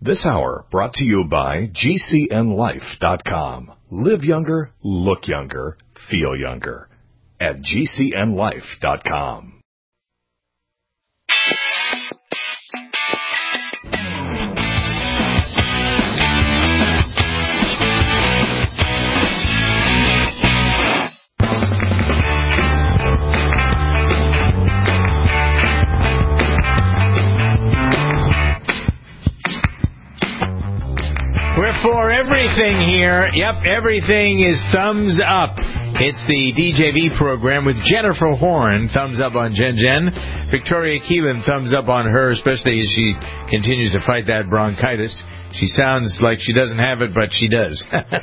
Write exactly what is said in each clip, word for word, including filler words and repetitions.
This hour brought to you by G C N life dot com. Live younger, look younger, feel younger at G C N life dot com. We're for everything here. Yep, everything is thumbs up. It's the D J V program with Jennifer Horn, thumbs up on Jen Jen. Victoria Keelan, thumbs up on her, especially as she continues to fight that bronchitis. She sounds like she doesn't have it, but she does.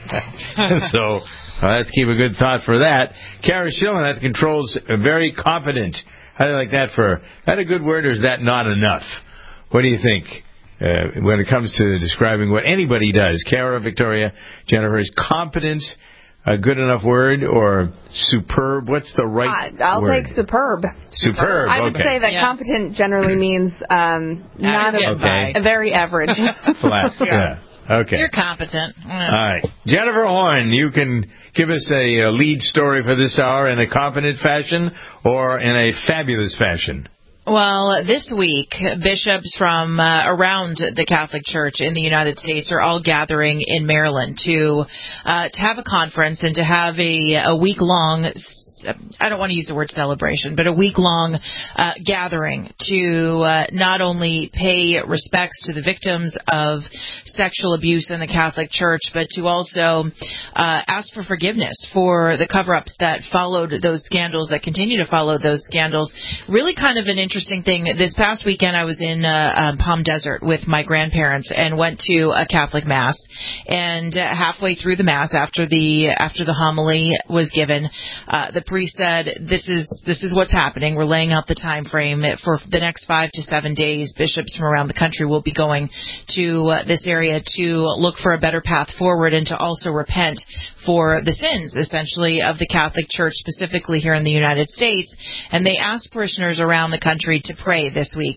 So uh, let's keep a good thought for that. Kara Schillen at the controls, uh, very confident. How do you like that for, that a good word, or is that not enough? What do you think? Uh, when it comes to describing what anybody does, Kara, Victoria, Jennifer, is competent a good enough word, or superb? What's the right uh, I'll word? take superb. Superb, I would okay. say that yeah. competent generally means um, not a, okay. a very average. Flat, yeah. Okay. You're competent. All right. Jennifer Horn, you can give us a, a lead story for this hour in a competent fashion or in a fabulous fashion. Well, this week, bishops from uh, around the Catholic Church in the United States are all gathering in Maryland to uh, to have a conference and to have a, a week-long, I don't want to use the word celebration, but a week-long uh, gathering to uh, not only pay respects to the victims of sexual abuse in the Catholic Church, but to also uh, ask for forgiveness for the cover-ups that followed those scandals, that continue to follow those scandals. Really kind of an interesting thing. This past weekend, I was in uh, um, Palm Desert with my grandparents and went to a Catholic Mass. And uh, halfway through the Mass, after the after the homily was given, uh, the priest said, this is this is what's happening. We're laying out the time frame. For the next five to seven days, bishops from around the country will be going to uh, this area to look for a better path forward and to also repent for the sins, essentially, of the Catholic Church, specifically here in the United States. And they asked parishioners around the country to pray this week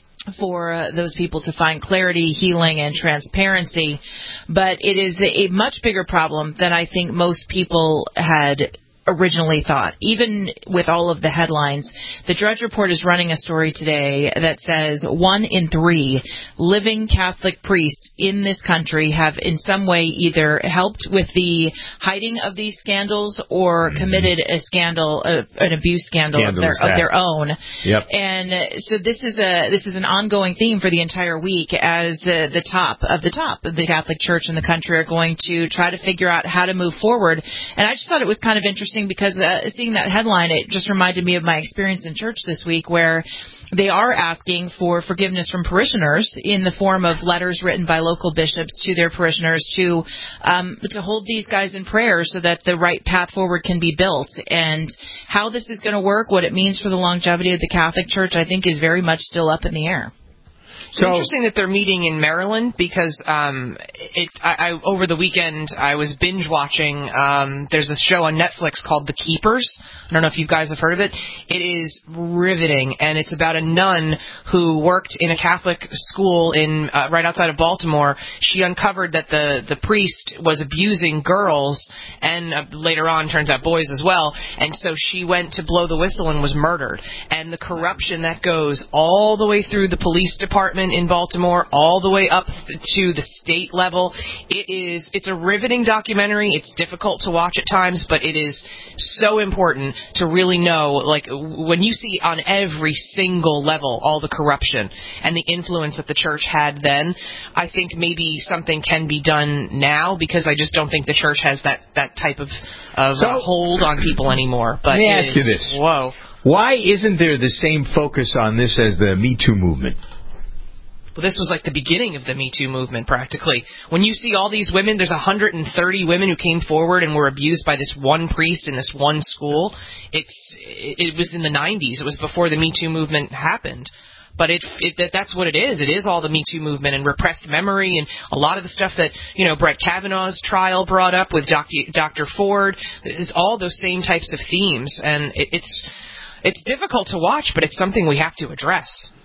for uh, those people to find clarity, healing, and transparency. But it is a much bigger problem than I think most people had originally thought. Even with all of the headlines, the Drudge Report is running a story today that says one in three living Catholic priests in this country have in some way either helped with the hiding of these scandals or mm-hmm. committed a scandal, uh, an abuse scandal of their, of their own. Yep. And so this is a this is an ongoing theme for the entire week, as the, the top of the top of the Catholic Church in the country are going to try to figure out how to move forward. And I just thought it was kind of interesting, because uh, seeing that headline, it just reminded me of my experience in church this week, where they are asking for forgiveness from parishioners in the form of letters written by local bishops to their parishioners to um, to hold these guys in prayer so that the right path forward can be built. And how this is going to work, what it means for the longevity of the Catholic Church, I think is very much still up in the air. It's so interesting that they're meeting in Maryland, because um, it. I, I over the weekend I was binge watching. Um, there's a show on Netflix called The Keepers. I don't know if you guys have heard of it. It is riveting, and it's about a nun who worked in a Catholic school in uh, right outside of Baltimore. She uncovered that the the priest was abusing girls, and uh, later on turns out boys as well. And so she went to blow the whistle and was murdered. And the corruption that goes all the way through the police department in Baltimore, all the way up to the state level. It is, it's a riveting documentary. It's difficult to watch at times, but it is so important to really know, like, when you see on every single level all the corruption and the influence that the church had then, I think maybe something can be done now, because I just don't think the church has that, that type of, of so, uh, hold on people anymore. But let me ask is, you this. Whoa. Why isn't there the same focus on this as the Me Too movement? Well, this was like the beginning of the Me Too movement, practically. When you see all these women, there's one hundred thirty women who came forward and were abused by this one priest in this one school. It's it was in the nineties. It was before the Me Too movement happened. But it, it that's what it is. It is all the Me Too movement and repressed memory and a lot of the stuff that, you know, Brett Kavanaugh's trial brought up with Doctor Ford. It's all those same types of themes. And it, it's it's difficult to watch, but it's something we have to address.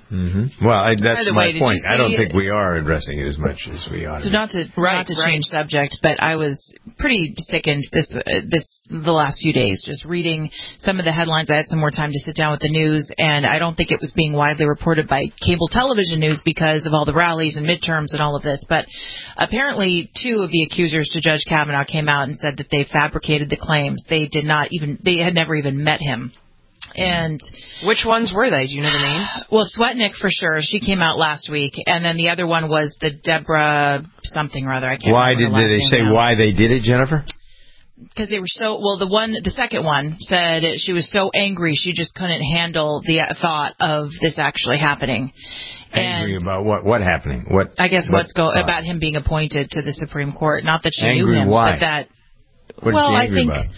Mm-hmm. Well, I, that's By the my way, point. I don't see, think we are addressing it as much as we ought to. So not to right, not to right. change subject, but I was pretty sickened this uh, this the last few days just reading some of the headlines. I had some more time to sit down with the news, and I don't think it was being widely reported by cable television news because of all the rallies and midterms and all of this. But apparently, two of the accusers to Judge Kavanaugh came out and said that they fabricated the claims. They did not even they had never even met him. And which ones were they? Do you know the names? Well, Swetnick for sure. She came out last week, and then the other one was the Deborah something or other. I can't. Why remember did, did they say now. why they did it, Jennifer? Because they were so well. The one, the second one said she was so angry she just couldn't handle the thought of this actually happening. Angry and about what? What happening? What? I guess what what's go thought? about him being appointed to the Supreme Court. Not that she angry knew him, why? but that. What well, is she angry I think. About?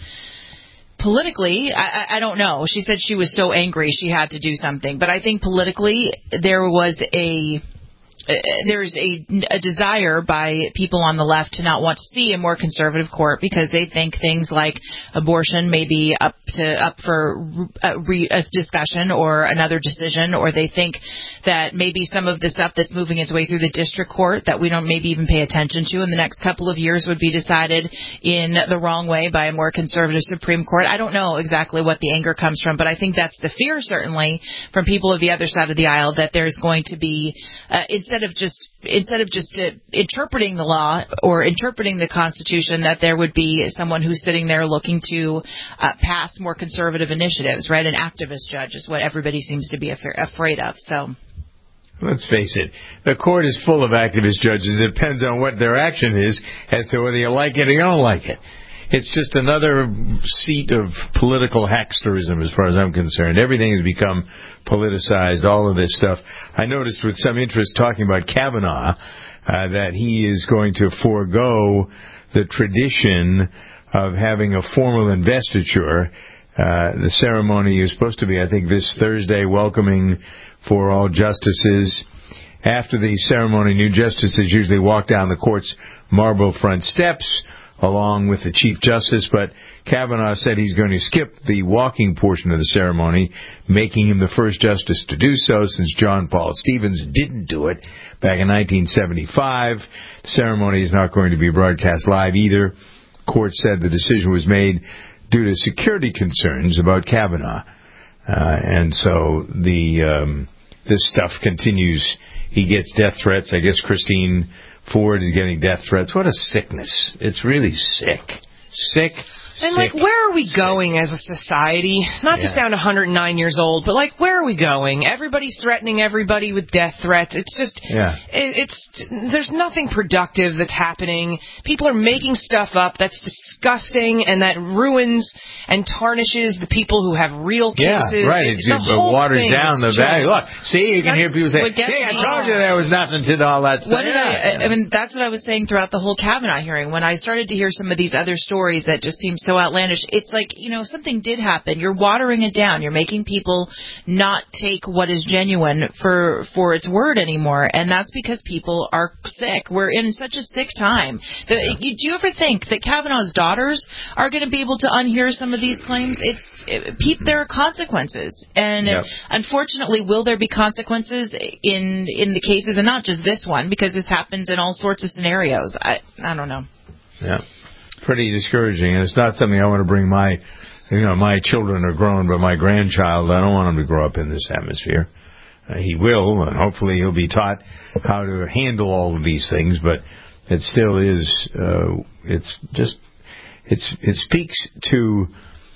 Politically, I, I don't know. She said she was so angry she had to do something. But I think politically there was a uh, there's a, a desire by people on the left to not want to see a more conservative court because they think things like abortion may be up to up for a, re, a discussion or another decision, or they think that maybe some of the stuff that's moving its way through the district court that we don't maybe even pay attention to in the next couple of years would be decided in the wrong way by a more conservative Supreme Court. I don't know exactly what the anger comes from, but I think that's the fear certainly from people of the other side of the aisle that there's going to be uh, instead of just instead of just uh, interpreting the law or interpreting the Constitution, that there would be someone who's sitting there looking to uh, pass more conservative initiatives, right? An activist judge is what everybody seems to be af- afraid of. So. Let's face it, the court is full of activist judges. It depends on what their action is as to whether you like it or you don't like it. It's just another seat of political hacksterism as far as I'm concerned. Everything has become politicized, all of this stuff. I noticed with some interest talking about Kavanaugh uh, that he is going to forego the tradition of having a formal investiture. Uh, the ceremony is supposed to be, I think, this Thursday, welcoming for all justices. After the ceremony, new justices usually walk down the court's marble front steps along with the Chief Justice, but Kavanaugh said he's going to skip the walking portion of the ceremony, making him the first justice to do so since John Paul Stevens didn't do it back in nineteen seventy-five. The ceremony is not going to be broadcast live either. Court said the decision was made due to security concerns about Kavanaugh. Uh, and so the um, this stuff continues. He gets death threats. I guess Christine Ford is getting death threats. What a sickness. It's really sick. Sick. And, sick, like, where are we sick. going as a society? Not yeah. to sound one hundred nine years old, but, like, where are we going? Everybody's threatening everybody with death threats. It's just, yeah. it, it's, there's nothing productive that's happening. People are making stuff up that's disgusting, and that ruins and tarnishes the people who have real cases. Yeah, right. It, it, it waters down the value. Look, see, you can hear people say, hey, I told you there was nothing to all that stuff. What did I, I mean, that's what I was saying throughout the whole Kavanaugh hearing. When I started to hear some of these other stories that just seemed so outlandish, it's like, you know, something did happen. You're watering it down. You're making people not take what is genuine for for its word anymore, and that's because people are sick. We're in such a sick time. The, yeah. you, do you ever think that Kavanaugh's daughters are going to be able to unhear some of these claims? It's it, pe- there are consequences, and yep. unfortunately, will there be consequences in in the cases, and not just this one, because this happens in all sorts of scenarios. I I don't know. Yeah. Pretty discouraging, and it's not something I want to bring my, you know, my children are grown, but my grandchild, I don't want him to grow up in this atmosphere. Uh, he will, and hopefully he'll be taught how to handle all of these things, but it still is, uh, it's just, it's, it speaks to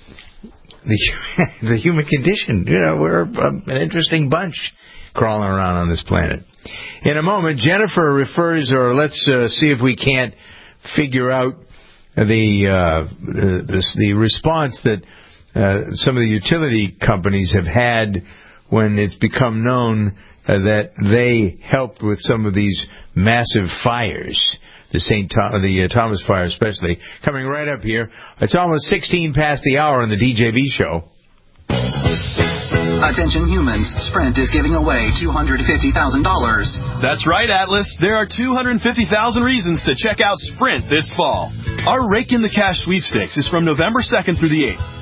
the, the human condition. You know, we're an interesting bunch crawling around on this planet. In a moment, Jennifer refers, or let's uh, see if we can't figure out the uh, the, the, the response that uh, some of the utility companies have had when it's become known uh, that they helped with some of these massive fires, the Saint Thom- the uh, Thomas fire especially. Coming right up here, it's almost sixteen past the hour on the D J V show. Attention humans, Sprint is giving away two hundred fifty thousand dollars. That's right, Atlas. There are two hundred fifty thousand reasons to check out Sprint this fall. Our Rake in the Cash sweepstakes is from November second through the eighth.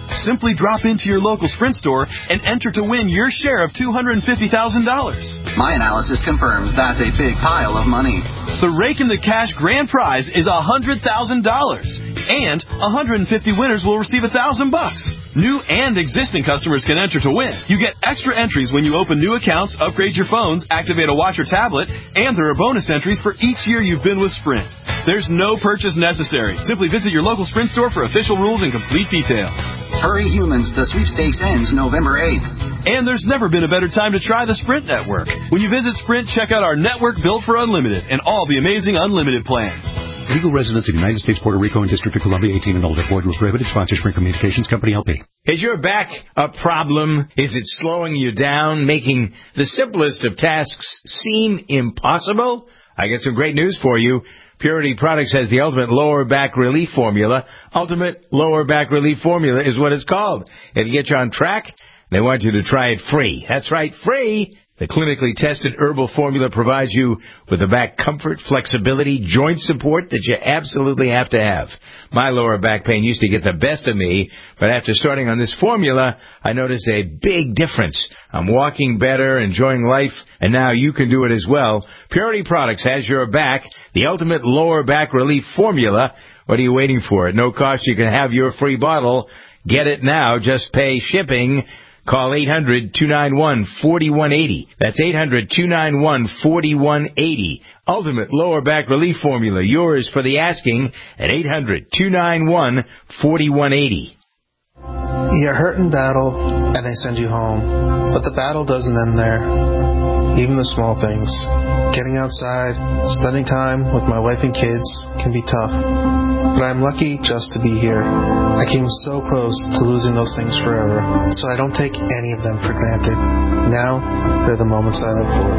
Simply drop into your local Sprint store and enter to win your share of two hundred fifty thousand dollars. My analysis confirms that's a big pile of money. The Rake in the Cash grand prize is one hundred thousand dollars. And one hundred fifty winners will receive one thousand bucks. New and existing customers can enter to win. You get extra entries when you open new accounts, upgrade your phones, activate a watch or tablet, and there are bonus entries for each year you've been with Sprint. There's no purchase necessary. Simply visit your local Sprint store for official rules and complete details. Hurry, humans. The sweepstakes ends November eighth. And there's never been a better time to try the Sprint network. When you visit Sprint, check out our network built for unlimited and all the amazing unlimited plans. Legal residents of the United States, Puerto Rico, and District of Columbia, eighteen and older. Void were prohibited. Sponsor Sprint Communications Company, L P. Is your back a problem? Is it slowing you down, making the simplest of tasks seem impossible? I got some great news for you. Purity Products has the ultimate lower back relief formula. Ultimate lower back relief formula is what it's called. It'll get you on track. They want you to try it free. That's right, free. The clinically tested herbal formula provides you with the back comfort, flexibility, joint support that you absolutely have to have. My lower back pain used to get the best of me, but after starting on this formula, I noticed a big difference. I'm walking better, enjoying life, and now you can do it as well. Purity Products has your back, the ultimate lower back relief formula. What are you waiting for? At no cost, you can have your free bottle. Get it now. Just pay shipping. Call eight hundred, two nine one, four one eight zero. That's eight hundred, two nine one, four one eight zero. Ultimate lower back relief formula. Yours for the asking at eight hundred, two nine one, four one eight zero. You're hurt in battle, and they send you home. But the battle doesn't end there. Even the small things. Getting outside, spending time with my wife and kids can be tough. But I'm lucky just to be here. I came so close to losing those things forever, so I don't take any of them for granted. Now, they're the moments I live for.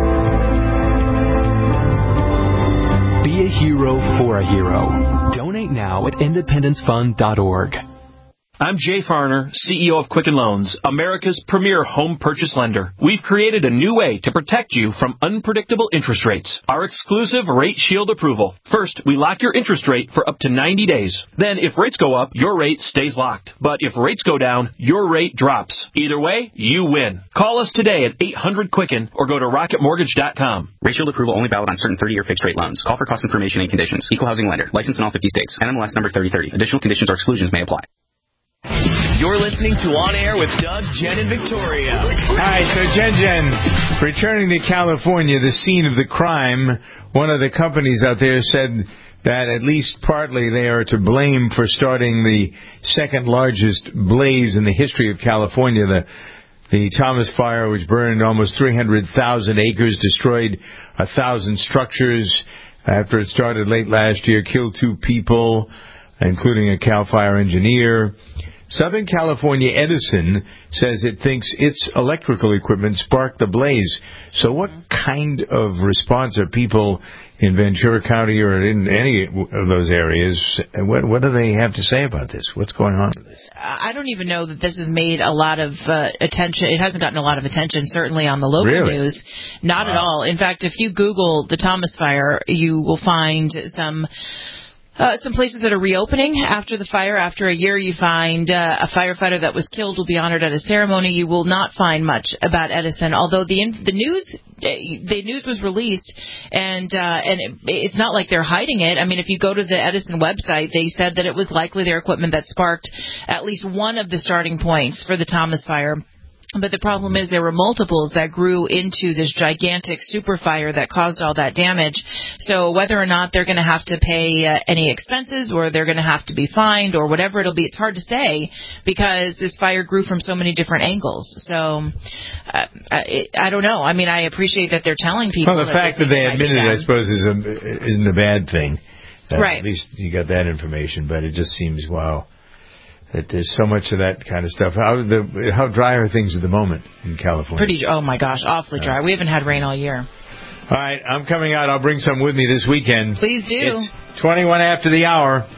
Be a hero for a hero. Donate now at independence fund dot org. I'm Jay Farner, C E O of Quicken Loans, America's premier home purchase lender. We've created a new way to protect you from unpredictable interest rates. Our exclusive Rate Shield approval. First, we lock your interest rate for up to ninety days. Then, if rates go up, your rate stays locked. But if rates go down, your rate drops. Either way, you win. Call us today at eight hundred Quicken or go to rocket mortgage dot com. Rate Shield approval only valid on certain thirty-year fixed-rate loans. Call for cost information and conditions. Equal housing lender. Licensed in all fifty states. N M L S number thirty thirty. Additional conditions or exclusions may apply. You're listening to On Air with Doug, Jen, and Victoria. All right, so Jen Jen, returning to California, the scene of the crime, one of the companies out there said that at least partly they are to blame for starting the second largest blaze in the history of California, the the Thomas Fire, which burned almost three hundred thousand acres, destroyed one thousand structures after it started late last year, killed two people, including a CAL FIRE engineer. Southern California Edison says it thinks its electrical equipment sparked the blaze. So what kind of response are people in Ventura County or in any of those areas? What, what do they have to say about this? What's going on with this? I don't even know that this has made a lot of uh, attention. It hasn't gotten a lot of attention, certainly on the local really? news. Not wow. at all. In fact, if you Google the Thomas Fire, you will find some... Uh, some places that are reopening after the fire. After a year, you find uh, a firefighter that was killed will be honored at a ceremony. You will not find much about Edison, although the the news the news was released, and uh, and it, it's not like they're hiding it. I mean, if you go to the Edison website, they said that it was likely their equipment that sparked at least one of the starting points for the Thomas Fire. But the problem is there were multiples that grew into this gigantic super fire that caused all that damage. So whether or not they're going to have to pay uh, any expenses or they're going to have to be fined or whatever it'll be, it's hard to say because this fire grew from so many different angles. So uh, it, I don't know. I mean, I appreciate that they're telling people. Well, the that fact that they admitted it, I suppose, is a, isn't a bad thing. Uh, right. At least you got that information, but it just seems, wow. That there's so much of that kind of stuff. How the how dry are things at the moment in California? Pretty. Oh my gosh, awfully dry. We haven't had rain all year. All right, I'm coming out. I'll bring some with me this weekend. Please do. It's twenty-one after the hour.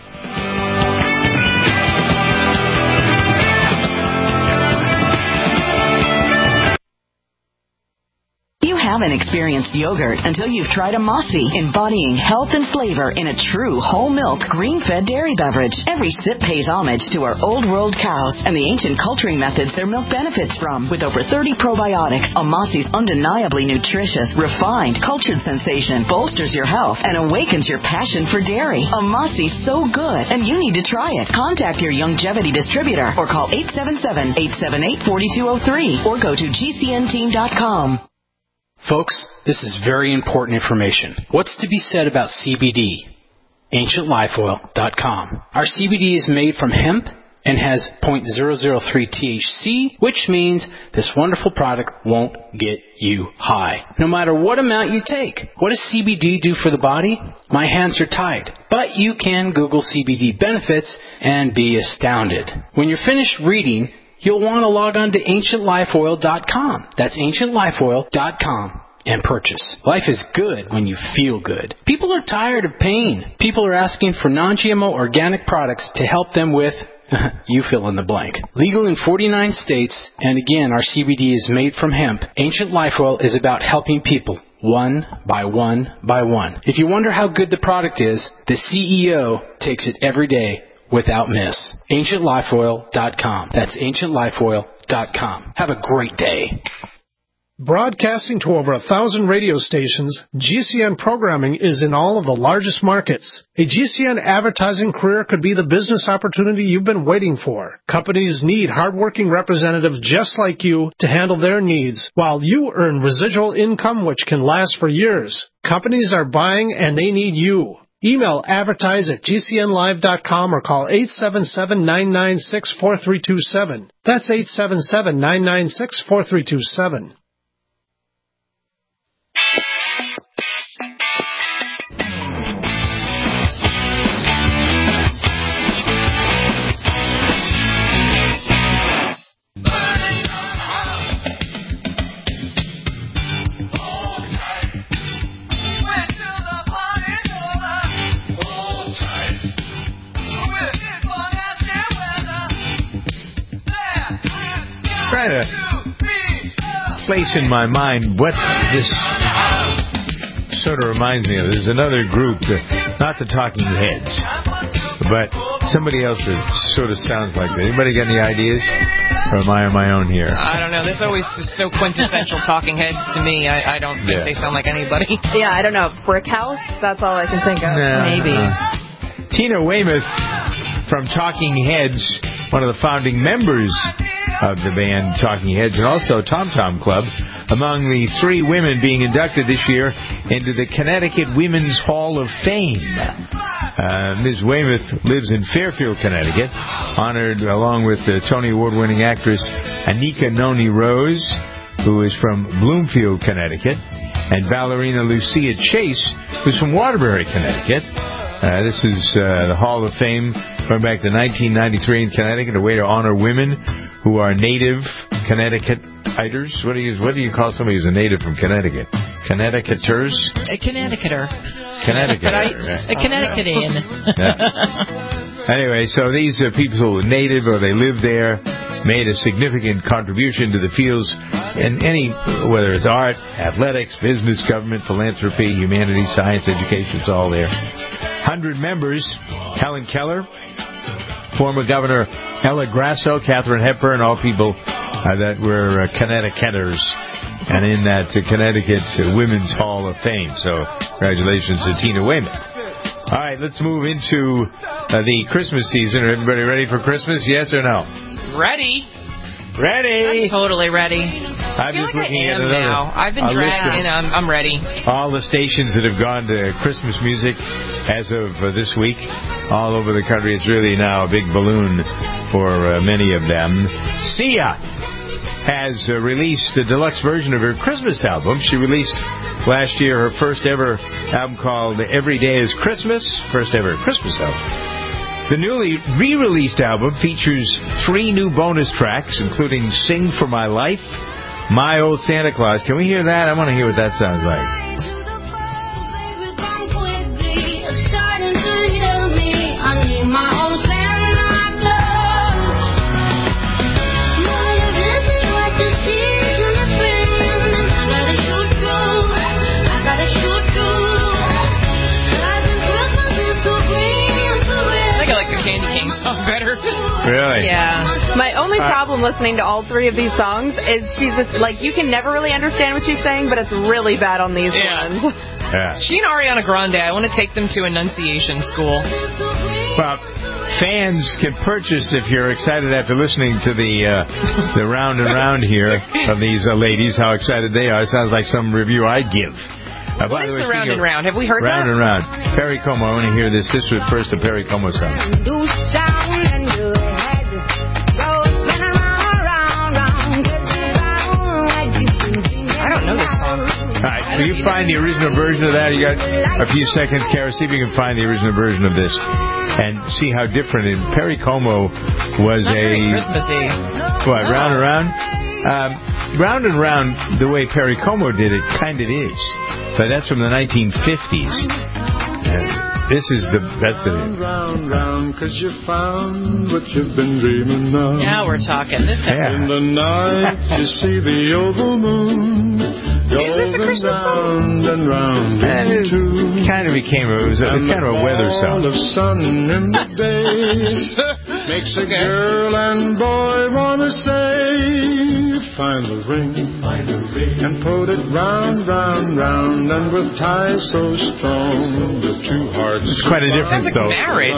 haven't experienced yogurt until you've tried a Mossy, embodying health and flavor in a true whole milk, green-fed dairy beverage. Every sip pays homage to our old world cows and the ancient culturing methods their milk benefits from. With over thirty probiotics, a Mossy's undeniably nutritious, refined, cultured sensation bolsters your health and awakens your passion for dairy. A Mossy's so good, and you need to try it. Contact your Youngevity distributor or call eight seven seven, eight seven eight, four two zero three or go to G C N team dot com. Folks, this is very important information. What's to be said about C B D? ancient life oil dot com. Our C B D is made from hemp and has zero point zero zero three T H C, which means this wonderful product won't get you high, no matter what amount you take. What does C B D do for the body? My hands are tied. But you can Google C B D benefits and be astounded. When you're finished reading, you'll want to log on to ancient life oil dot com. That's ancient life oil dot com. And purchase. Life is good when you feel good. People are tired of pain. People are asking for non-G M O organic products to help them with, you fill in the blank. Legal in forty-nine states, and again, our C B D is made from hemp. Ancient Life Oil is about helping people, one by one by one. If you wonder how good the product is, the C E O takes it every day without miss. ancient life oil dot com. That's ancient life oil dot com. Have a great day. Broadcasting to over a thousand radio stations, G C N programming is in all of the largest markets. A G C N advertising career could be the business opportunity you've been waiting for. Companies need hardworking representatives just like you to handle their needs, while you earn residual income which can last for years. Companies are buying and they need you. Email advertise at G C N live dot com or call eight seven seven, nine nine six, four three two seven. That's eight seven seven, nine nine six, four three two seven. Trying to place in my mind what this sort of reminds me of. There's another group, that, not the Talking Heads, but somebody else that sort of sounds like that. Anybody got any ideas? Or am I on my own here? I don't know. This always is so quintessential Talking Heads to me. I, I don't think yeah. they sound like anybody. Yeah, I don't know. Brick House? That's all I can think of. No, Maybe. Uh, Tina Weymouth from Talking Heads, one of the founding members of the band Talking Heads, and also Tom Tom Club, among the three women being inducted this year into the Connecticut Women's Hall of Fame. Uh, Miz Weymouth lives in Fairfield, Connecticut, honored along with the Tony Award-winning actress Anika Noni Rose, who is from Bloomfield, Connecticut, and ballerina Lucia Chase, who's from Waterbury, Connecticut. Uh, this is uh, the Hall of Fame going back to nineteen ninety-three in Connecticut, a way to honor women who are native Connecticuters. What do you what do you call somebody who's a native from Connecticut? Connecticuters? A Connecticuter. Connecticuter. A Connecticutian. Yeah. Anyway, so these are people who are native or they live there, made a significant contribution to the fields in any, whether it's art, athletics, business, government, philanthropy, humanities, science, education, it's all there. one hundred members, Helen Keller, former Governor Ella Grasso, Katharine Hepburn, all people uh, that were uh, Connecticuters, and in that uh, Connecticut uh, Women's Hall of Fame. So congratulations to Tina Weymouth. All right, let's move into uh, the Christmas season. Are everybody ready for Christmas? Yes or no? Ready. Ready. I'm totally ready. I'm I feel just like looking I am at another, now. I've been dragged in. I'm, I'm ready. All the stations that have gone to Christmas music as of uh, this week, all over the country. It's really now a big balloon for uh, many of them. Sia has uh, released a deluxe version of her Christmas album. She released last year her first ever album called Every Day is Christmas, first ever Christmas album. The newly re-released album features three new bonus tracks, including Sing for My Life, My Old Santa Claus. Can we hear that? I want to hear what that sounds like. better. Really? Yeah. My only Uh, problem listening to all three of these songs is she's just, like, you can never really understand what she's saying, but it's really bad on these Yeah. ones. Yeah. She and Ariana Grande, I want to take them to Enunciation School. Well, fans can purchase if you're excited after listening to the uh, the round and round here of these uh, ladies. How excited they are! Sounds like some review I'd give. Uh, What by is the way, the round speaking and of round? Have we heard round that? and round? Perry Como. I want to hear this. This was first a Perry Como song. I don't know this song. All right, will you find the original version of that? You got a few seconds, Kara. See if you can find the original version of this and see how different it. Perry Como was Not a very Christmassy. what round and round. Um, round and round, the way Perry Como did it, kind of is, but that's from the nineteen fifties. And this is the that's the. Round, round, 'cause you found what you've been dreaming of. Now we're talking. This Yeah. In the night, you see the oval moon. Is this a Christmas song? Round and round And it into kind of became a, it was, a, it's kind of a weather ball song. of sun in the days makes a Okay. girl and boy wanna say, find the ring, find the ring, and put it round, round, round, and with ties so strong, the two hearts. It's quite a difference, Sounds like though. marriage.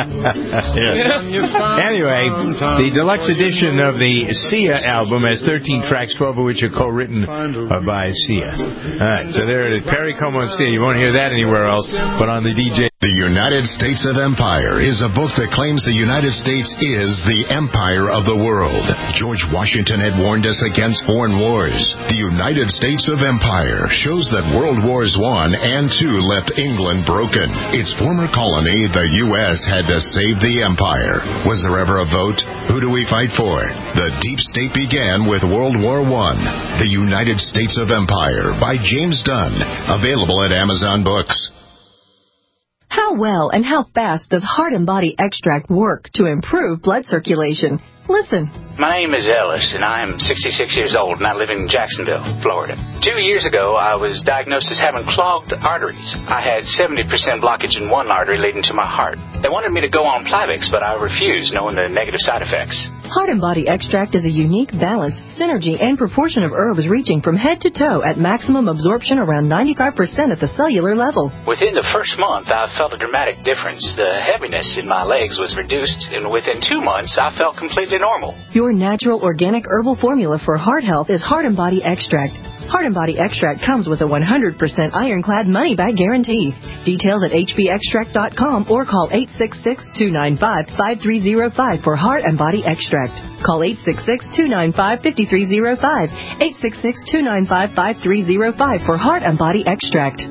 Yeah. Anyway, the deluxe edition of the Sia album has thirteen tracks, twelve of which are co-written uh, by Sia. All right, so there it is. Perry Como and Sia. You won't hear that anywhere else but on the D J. The United States of Empire is a book that claims the United States is the empire of the world. George Washington had warned us against foreign wars. The United States of Empire shows that World Wars One and Two left England broken. Its former colony, the U S, had to save the empire. Was there ever a vote? Who do we fight for? The deep state began with World War One. The United States of Empire by James Dunn. Available at Amazon Books. How well and how fast does Heart and Body Extract work to improve blood circulation? Listen. My name is Ellis, and I am sixty-six years old, and I live in Jacksonville, Florida. Two years ago, I was diagnosed as having clogged arteries. I had seventy percent blockage in one artery leading to my heart. They wanted me to go on Plavix, but I refused, knowing the negative side effects. Heart and Body Extract is a unique balance, synergy, and proportion of herbs reaching from head to toe at maximum absorption around ninety-five percent at the cellular level. Within the first month, I felt a dramatic difference. The heaviness in my legs was reduced, and within two months, I felt completely normal. Your natural organic herbal formula for heart health is Heart and Body Extract. Heart and Body Extract comes with a one hundred percent ironclad money-back guarantee. Details at h b extract dot com or call eight six six, two nine five, five three zero five for Heart and Body Extract. Call eight six six, two nine five, five three zero five, eight six six, two nine five, five three zero five for Heart and Body Extract.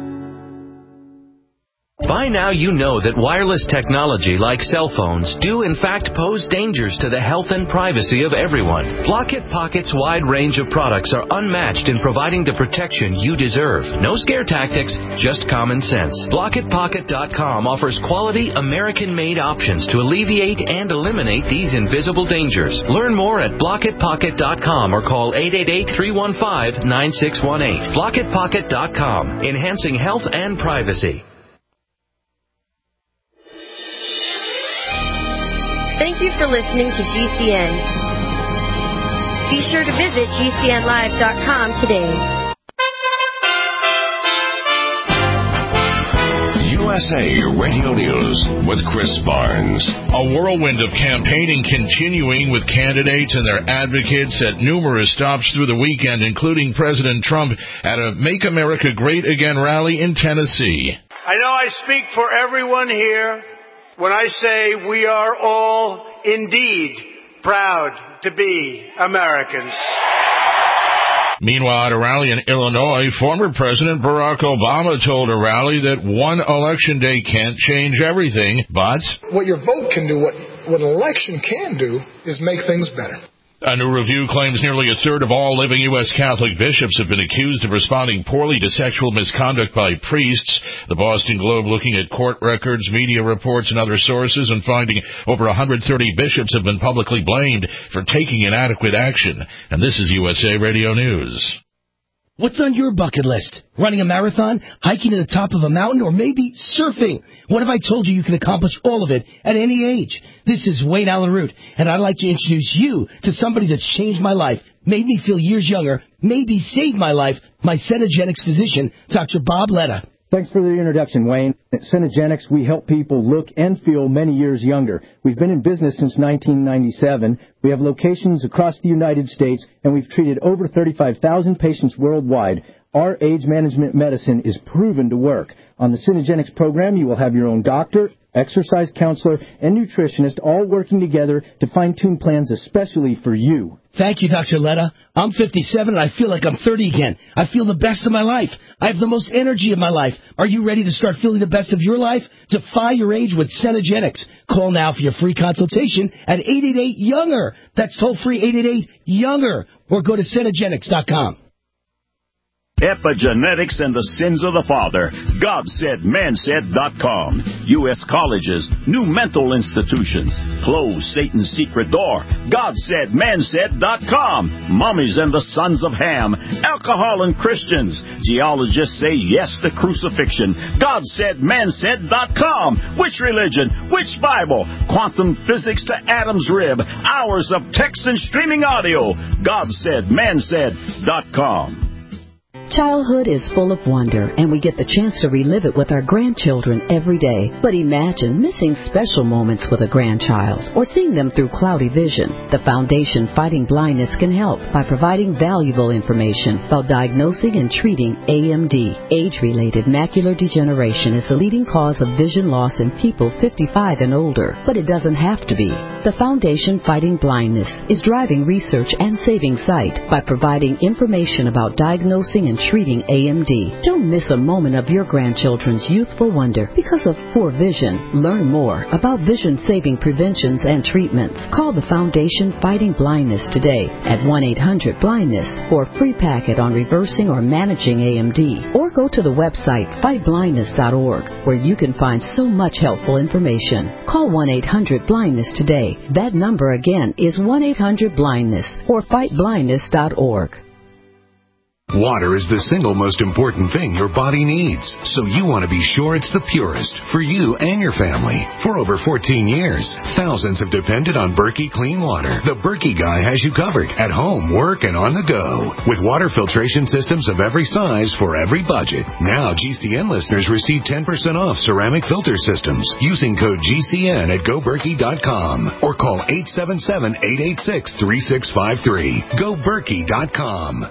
By now you know that wireless technology like cell phones do in fact pose dangers to the health and privacy of everyone. Blockit Pocket's wide range of products are unmatched in providing the protection you deserve. No scare tactics, just common sense. Blockit Pocket dot com offers quality American-made options to alleviate and eliminate these invisible dangers. Learn more at Blockit Pocket dot com or call eight eight eight, three one five, nine six one eight. Blockit Pocket dot com, enhancing health and privacy. Thank you for listening to G C N. Be sure to visit G C N live dot com today. U S A Radio News with Chris Barnes. A whirlwind of campaigning continuing with candidates and their advocates at numerous stops through the weekend, including President Trump at a Make America Great Again rally in Tennessee. I know I speak for everyone here when I say we are all indeed proud to be Americans. Meanwhile, at a rally in Illinois, former President Barack Obama told a rally that one election day can't change everything, but what your vote can do, what, what an election can do, is make things better. A new review claims nearly a third of all living U S Catholic bishops have been accused of responding poorly to sexual misconduct by priests. The Boston Globe looking at court records, media reports, and other sources and finding over one hundred thirty bishops have been publicly blamed for taking inadequate action. And this is U S A Radio News. What's on your bucket list? Running a marathon, hiking to the top of a mountain, or maybe surfing? What if I told you you can accomplish all of it at any age? This is Wayne Allen Root, and I'd like to introduce you to somebody that's changed my life, made me feel years younger, maybe saved my life, my Cenegenics physician, Doctor Bob Letta. Thanks for the introduction, Wayne. At Cenegenics, we help people look and feel many years younger. We've been in business since nineteen ninety-seven. We have locations across the United States, and we've treated over thirty-five thousand patients worldwide. Our age management medicine is proven to work. On the Cenegenics program, you will have your own doctor, exercise counselor, and nutritionist all working together to fine-tune plans especially for you. Thank you, Doctor Letta. I'm fifty-seven, and I feel like I'm thirty again. I feel the best of my life. I have the most energy of my life. Are you ready to start feeling the best of your life? Defy your age with Cenegenics. Call now for your free consultation at eight eight eight, younger. That's toll-free eight eight eight, younger. Or go to Cenegenics dot com. Epigenetics and the Sins of the Father. God Said, Man Said dot com. U S colleges, new mental institutions. Close Satan's secret door. God Said, Man Said dot com. Mummies and the Sons of Ham. Alcohol and Christians. Geologists say yes to crucifixion. God Said, Man Said dot com. Which religion? Which Bible? Quantum physics to Adam's rib. Hours of text and streaming audio. God Said, Man Said dot com. Childhood is full of wonder, and we get the chance to relive it with our grandchildren every day. But imagine missing special moments with a grandchild or seeing them through cloudy vision. The Foundation Fighting Blindness can help by providing valuable information about diagnosing and treating A M D. Age-related macular degeneration is the leading cause of vision loss in people fifty-five and older, but it doesn't have to be. The Foundation Fighting Blindness is driving research and saving sight by providing information about diagnosing and treating A M D. Don't miss a moment of your grandchildren's youthful wonder because of poor vision. Learn more about vision-saving preventions and treatments. Call the Foundation Fighting Blindness today at one eight hundred blindness for a free packet on reversing or managing A M D. Or go to the website fight blindness dot org where you can find so much helpful information. Call one eight hundred blindness today. That number again is one eight hundred blindness or fight blindness dot org. Water is the single most important thing your body needs, so you want to be sure it's the purest for you and your family. For over fourteen years, thousands have depended on Berkey Clean Water. The Berkey guy has you covered at home, work, and on the go. With water filtration systems of every size for every budget. Now G C N listeners receive ten percent off ceramic filter systems using code G C N at go berkey dot com or call eight seven seven, eight eight six, three six five three. go berkey dot com.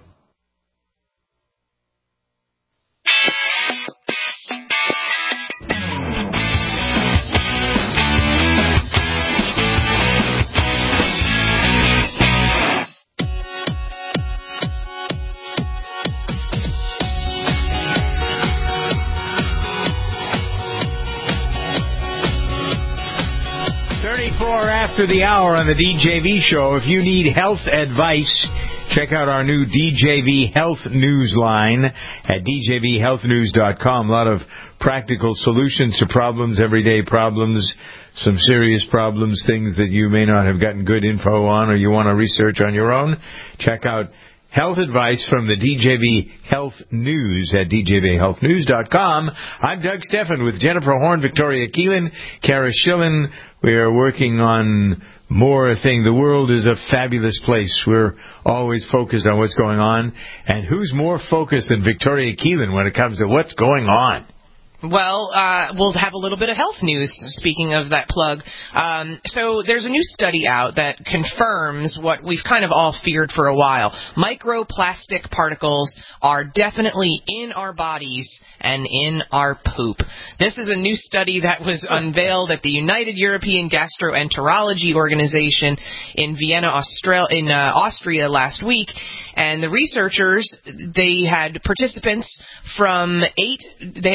thirty-four after the hour on the D J V show. If you need health advice, check out our new D J V Health News line at D J V health news dot com. A lot of practical solutions to problems, everyday problems, some serious problems, things that you may not have gotten good info on or you want to research on your own. Check out health advice from the D J V Health News at D J V health news dot com. I'm Doug Steffen with Jennifer Horn, Victoria Keelan, Kara Schillen. We are working on more thing. The world is a fabulous place. We're always focused on what's going on. And who's more focused than Victoria Keelan when it comes to what's going on? Well, uh, we'll have a little bit of health news, speaking of that plug. Um, so there's a new study out that confirms what we've kind of all feared for a while. Microplastic particles are definitely in our bodies and in our poop. This is a new study that was unveiled at the United European Gastroenterology Organization in Vienna, Austria, in uh, Austria last week. And the researchers, they had participants from eight, they had eight different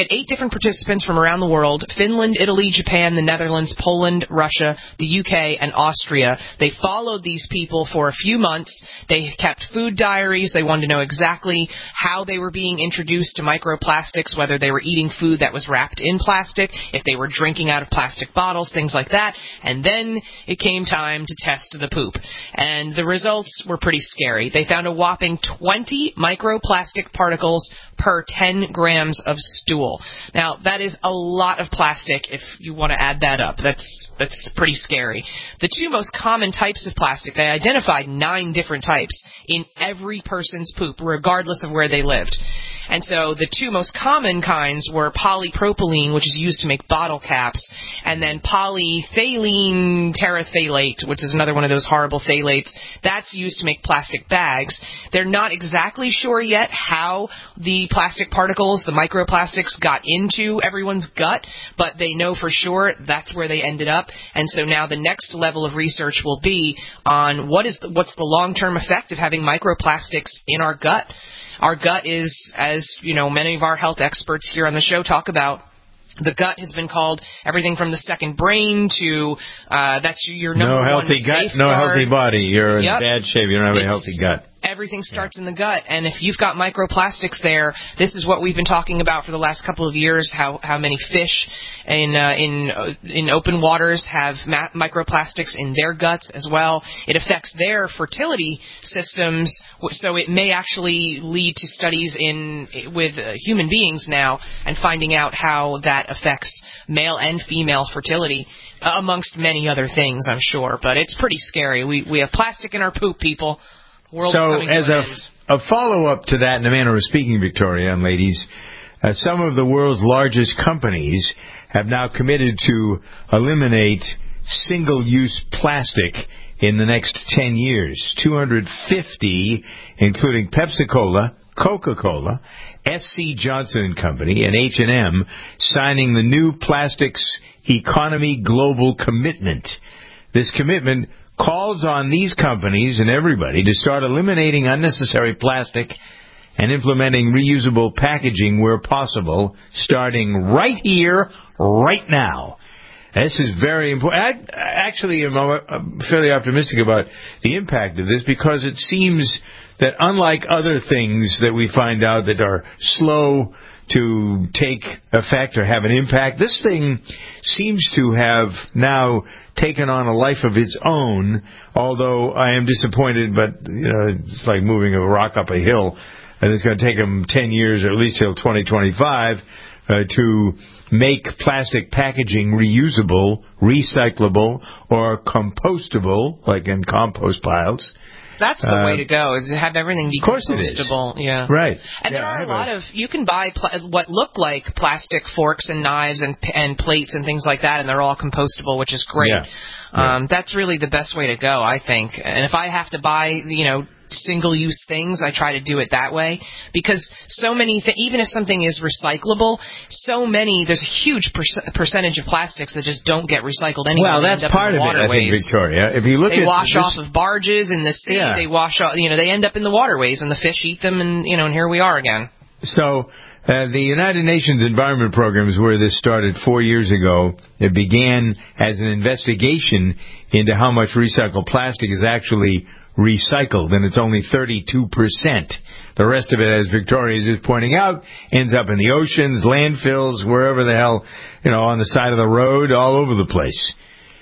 participants from around the world, Finland, Italy, Japan, the Netherlands, Poland, Russia, the U K, and Austria. They followed these people for a few months. They kept food diaries. They wanted to know exactly how they were being introduced to microplastics, whether they were eating food that was wrapped in plastic, if they were drinking out of plastic bottles, things like that. And then it came time to test the poop. And the results were pretty scary. They found a whopping twenty microplastic particles per ten grams of stool. Now, that is a lot of plastic if you want to add that up. That's that's pretty scary. The two most common types of plastic, they identified nine different types in every person's poop, regardless of where they lived. And so the two most common kinds were polypropylene, which is used to make bottle caps, and then polyethylene terephthalate, which is another one of those horrible phthalates. That's used to make plastic bags. They're not exactly sure yet how the plastic particles, the microplastics, got into everyone's gut, but they know for sure that's where they ended up. And so now the next level of research will be on what is the, what's the long-term effect of having microplastics in our gut. Our gut is, as you know, many of our health experts here on the show talk about, the gut has been called everything from the second brain to uh, that's your number no one healthy gut, safeguard. no healthy body. You're Yep. in bad shape. You don't have a It's, healthy gut. Everything starts in the gut, and if you've got microplastics there, this is what we've been talking about for the last couple of years. How how many fish in uh, in uh, in open waters have ma- microplastics in their guts as well. It affects their fertility systems, so it may actually lead to studies in with uh, human beings now and finding out how that affects male and female fertility, uh, amongst many other things, I'm sure. But it's pretty scary. We we have plastic in our poop, people. World's so, coming to as an a, end. a follow-up to that, in a manner of speaking, Victoria and ladies, uh, some of the world's largest companies have now committed to eliminate single-use plastic in the next ten years. two hundred fifty, including Pepsi-Cola, Coca-Cola, S C Johnson and Company, and H and M, signing the new Plastics Economy Global Commitment. This commitment calls on these companies and everybody to start eliminating unnecessary plastic and implementing reusable packaging where possible, starting right here, right now. This is very important. I actually am fairly optimistic about the impact of this because it seems that unlike other things that we find out that are slow to take effect or have an impact, this thing seems to have now taken on a life of its own, although I am disappointed, but you know, it's like moving a rock up a hill, and it's going to take them ten years, or at least till twenty twenty-five, uh, to make plastic packaging reusable, recyclable, or compostable, like in compost piles. That's the uh, way to go, is to have everything be compostable. Yeah. Right. And yeah, there are a lot a... of, you can buy pl- what look like plastic forks and knives and and plates and things like that, and they're all compostable, which is great. Yeah. Um, yeah. That's really the best way to go, I think. And if I have to buy, you know, single-use things, I try to do it that way, because so many, th- even if something is recyclable, so many, there's a huge per- percentage of plastics that just don't get recycled anyway. Well, that's part of it, I think, Victoria. If you look they at wash this... off of barges in the sea, yeah. they wash off, you know, they end up in the waterways, and the fish eat them, and, you know, and here we are again. So, uh, the United Nations Environment Program is where this started four years ago. It began as an investigation into how much recycled plastic is actually recycled, and it's only thirty-two percent. The rest of it, as Victoria is just pointing out, ends up in the oceans, landfills, wherever the hell, you know, on the side of the road, all over the place.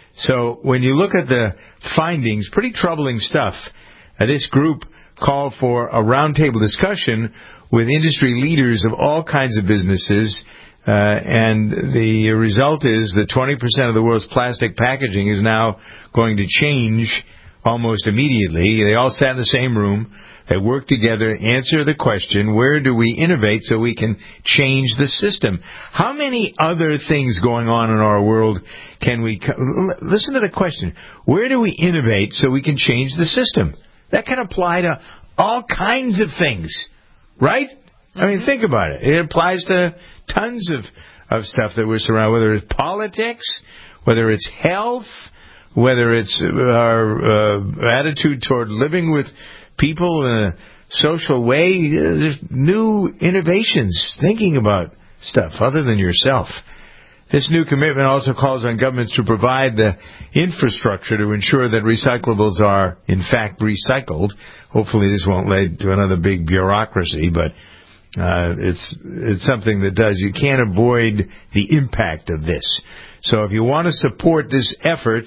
So when you look at the findings, pretty troubling stuff. Uh, this group called for a roundtable discussion with industry leaders of all kinds of businesses, uh, and the result is that twenty percent of the world's plastic packaging is now going to change almost immediately. They all sat in the same room. They worked together, answer the question, where do we innovate so we can change the system? How many other things going on in our world can we... Listen to the question. Where do we innovate so we can change the system? That can apply to all kinds of things, right? Mm-hmm. I mean, think about it. It applies to tons of, of stuff that we're surrounded, whether it's politics, whether it's health, whether it's our uh, attitude toward living with people in a social way. There's new innovations, thinking about stuff other than yourself. This new commitment also calls on governments to provide the infrastructure to ensure that recyclables are, in fact, recycled. Hopefully this won't lead to another big bureaucracy, but uh, it's it's something that does. You can't avoid the impact of this. So if you want to support this effort,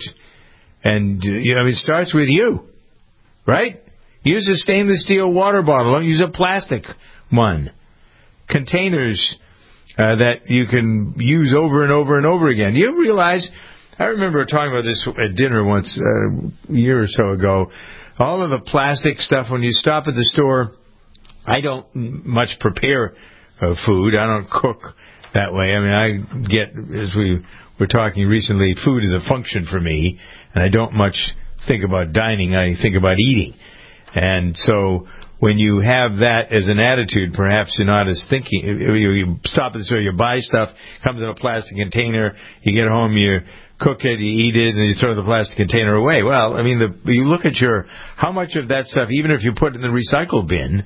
and you know, it starts with you, right? Use a stainless steel water bottle. Don't use a plastic one. Containers Uh, that you can use over and over and over again. You realize, I remember talking about this at dinner once uh, a year or so ago, all of the plastic stuff, when you stop at the store, I don't much prepare uh, food. I don't cook that way. I mean, I get, as we were talking recently, food is a function for me, and I don't much think about dining. I think about eating. And so when you have that as an attitude, perhaps you're not as thinking. You stop at the store, you buy stuff, comes in a plastic container, you get home, you cook it, you eat it, and you throw the plastic container away. Well, I mean, the, you look at your, how much of that stuff, even if you put it in the recycle bin,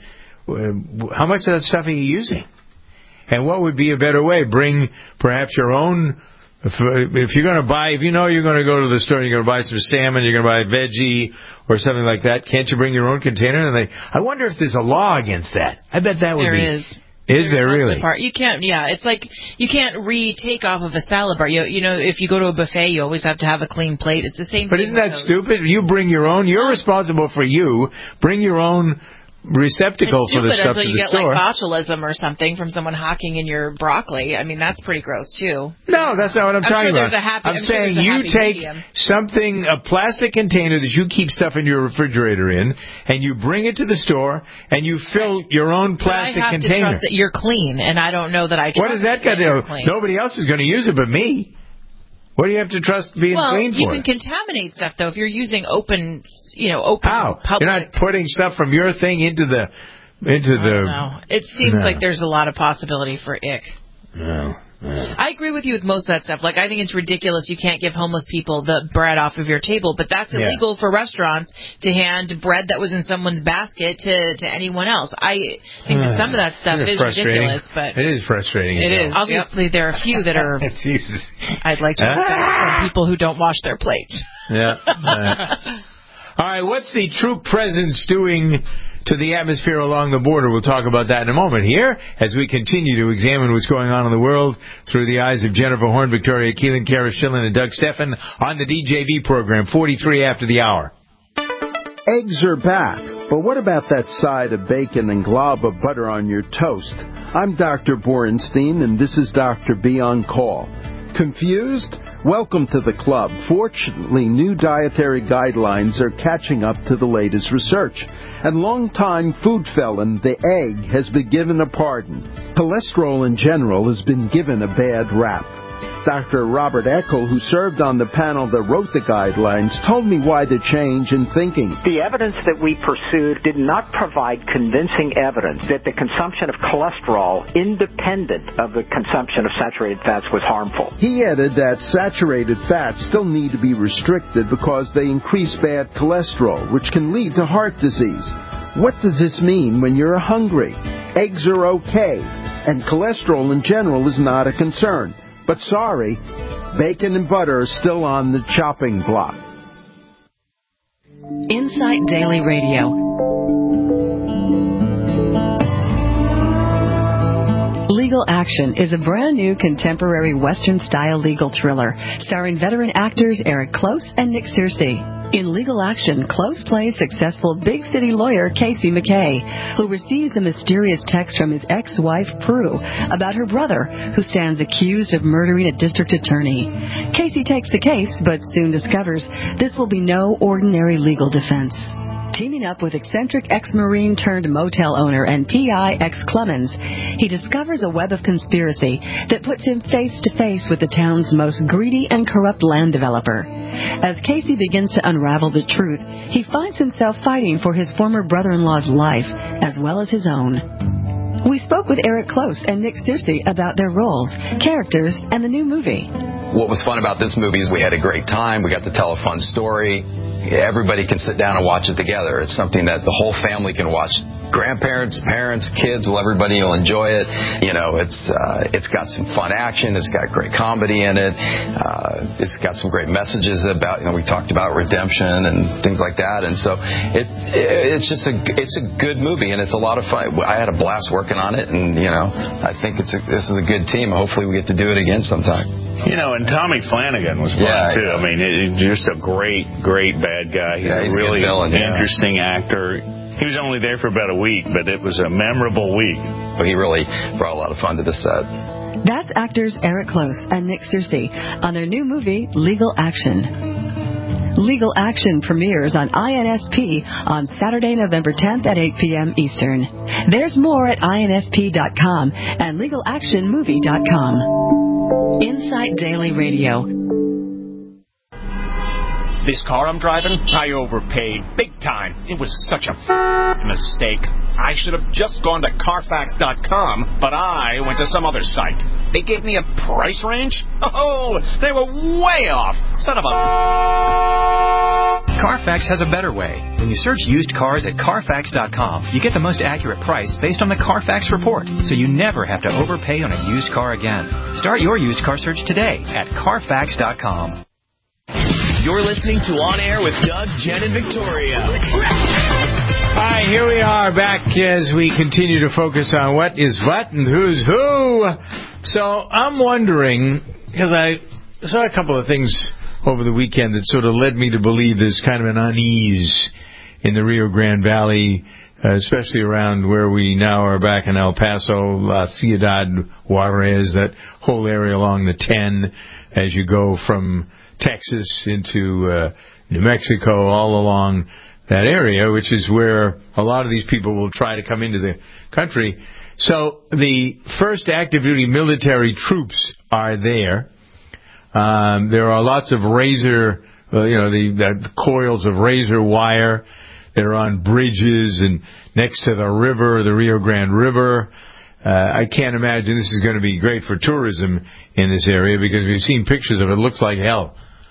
how much of that stuff are you using? And what would be a better way? Bring perhaps your own. If, if you're going to buy, if you know you're going to go to the store and you're going to buy some salmon, you're going to buy a veggie or something like that, can't you bring your own container? And they, I wonder if there's a law against that. I bet that would there be. There is. Is there really? Part. You can't, yeah, it's like you can't retake off of a salad bar. You, you know, if you go to a buffet, you always have to have a clean plate. It's the same but thing. But isn't that stupid? You bring your own, you're responsible for you. Bring your own receptacle for the stuff to the store. It's stupid until you get like botulism or something from someone hawking in your broccoli. I mean, that's pretty gross too. No, that's not what I'm, I'm talking sure about. Happy, I'm, I'm saying sure you take medium. something, a plastic container that you keep stuff in your refrigerator in, and you bring it to the store, and you fill your own plastic but I have container. To trust that you're clean, and I don't know that I trust What does that got to do? Nobody else is going to use it but me. What do you have to trust being well, clean for? Well, you can contaminate stuff, though, if you're using open, you know, open How? public. You're not putting stuff from your thing into the... Into the, no. It seems no. like there's a lot of possibility for ick. No, no. I agree with you with most of that stuff. Like, I think it's ridiculous you can't give homeless people the bread off of your table, but that's illegal yeah. for restaurants to hand bread that was in someone's basket to, to anyone else. I think that some of that stuff is ridiculous, but it is frustrating. It is. Obviously, yep. there are a few that are. Jesus. I'd like to respect from people who don't wash their plates. Yeah. Uh, all right. What's the troop presence doing to the atmosphere along the border? We'll talk about that in a moment here as we continue to examine what's going on in the world through the eyes of Jennifer Horn, Victoria Keelan, Kara Schillen, and Doug Steffen on the D J V program, forty-three after the hour. Eggs are back, but what about that side of bacon and glob of butter on your toast? I'm Doctor Borenstein, and this is Doctor B on Call. Confused? Welcome to the club. Fortunately, new dietary guidelines are catching up to the latest research. And longtime food felon, the egg, has been given a pardon. Cholesterol in general has been given a bad rap. Doctor Robert Eckel, who served on the panel that wrote the guidelines, told me why the change in thinking. The evidence that we pursued did not provide convincing evidence that the consumption of cholesterol, independent of the consumption of saturated fats, was harmful. He added that saturated fats still need to be restricted because they increase bad cholesterol, which can lead to heart disease. What does this mean when you're hungry? Eggs are okay, and cholesterol in general is not a concern. But sorry, bacon and butter are still on the chopping block. Insight Daily Radio. Legal Action is a brand new contemporary Western-style legal thriller starring veteran actors Eric Close and Nick Searcy. In Legal Action, Close plays successful big-city lawyer Casey McKay, who receives a mysterious text from his ex-wife, Prue, about her brother, who stands accused of murdering a district attorney. Casey takes the case, but soon discovers this will be no ordinary legal defense. Teaming up with eccentric ex-Marine turned motel owner and P I ex-Clemens, he discovers a web of conspiracy that puts him face-to-face with the town's most greedy and corrupt land developer. As Casey begins to unravel the truth, he finds himself fighting for his former brother-in-law's life, as well as his own. We spoke with Eric Close and Nick Searcy about their roles, characters, and the new movie. What was fun about this movie is we had a great time. We got to tell a fun story. Everybody can sit down and watch it together. It's something that the whole family can watch grandparents, parents, kids, well, everybody will enjoy it. You know, it's uh, it's got some fun action. It's got great comedy in it. Uh, it's got some great messages about, you know, we talked about redemption and things like that. And so it, it it's just a it's a good movie, and it's a lot of fun. I had a blast working on it, and you know, I think it's a, this is a good team. Hopefully, we get to do it again sometime. You know, and Tommy Flanagan was fun, yeah, too. yeah. I mean, it, just a great, great bad guy. He's, yeah, he's a really a villain, interesting yeah. actor. He was only there for about a week, but it was a memorable week. But he really brought a lot of fun to the set. That's actors Eric Close and Nick Searcy on their new movie, Legal Action. Legal Action premieres on I N S P on Saturday, November tenth at eight p.m. Eastern. There's more at I N S P dot com and legal action movie dot com. Insight Daily Radio. This car I'm driving, I overpaid big time. It was such a f- mistake. I should have just gone to Carfax dot com, but I went to some other site. They gave me a price range? Oh, they were way off. Son of a... Carfax has a better way. When you search used cars at Carfax dot com, you get the most accurate price based on the Carfax report, so you never have to overpay on a used car again. Start your used car search today at Carfax dot com. You're listening to On Air with Doug, Jen, and Victoria. All right, here we are back as we continue to focus on what is what and who's who. So I'm wondering, because I saw a couple of things over the weekend that sort of led me to believe there's kind of an unease in the Rio Grande Valley, uh, especially around where we now are back in El Paso, La Ciudad Juarez, that whole area along the ten as you go from Texas into uh, New Mexico, all along that area, which is where a lot of these people will try to come into the country. So the first active duty military troops are there. Um, there are lots of razor, uh, you know, the, the coils of razor wire that are on bridges and next to the river, the Rio Grande River. Uh, I can't imagine this is going to be great for tourism in this area because we've seen pictures of it. It looks like hell.